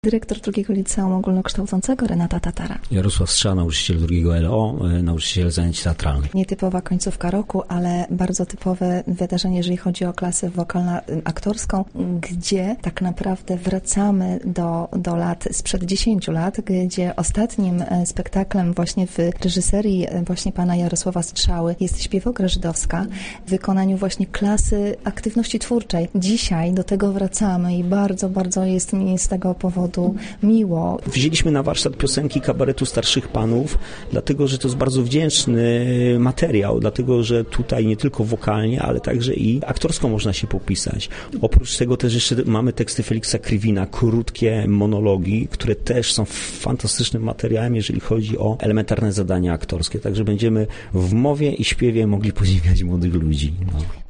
Dyrektor drugiego liceum ogólnokształcącego Renata Tatara. Jarosław Strza, nauczyciel drugiego LO, nauczyciel zajęć teatralnych. Nietypowa końcówka roku, ale bardzo typowe wydarzenie, jeżeli chodzi o klasę wokalno-aktorską, gdzie tak naprawdę wracamy do lat sprzed 10 lat, gdzie ostatnim spektaklem właśnie w reżyserii właśnie pana Jarosława Strzały jest Śpiewogra żydowska w wykonaniu właśnie klasy aktywności twórczej. Dzisiaj do tego wracamy i bardzo, bardzo jest mi z tego powodu miło. Wzięliśmy na warsztat piosenki kabaretu starszych panów, dlatego, że to jest bardzo wdzięczny materiał, dlatego, że tutaj nie tylko wokalnie, ale także i aktorsko można się popisać. Oprócz tego też jeszcze mamy teksty Feliksa Krywina, krótkie monologi, które też są fantastycznym materiałem, jeżeli chodzi o elementarne zadania aktorskie. Także będziemy w mowie i śpiewie mogli podziwiać młodych ludzi. No.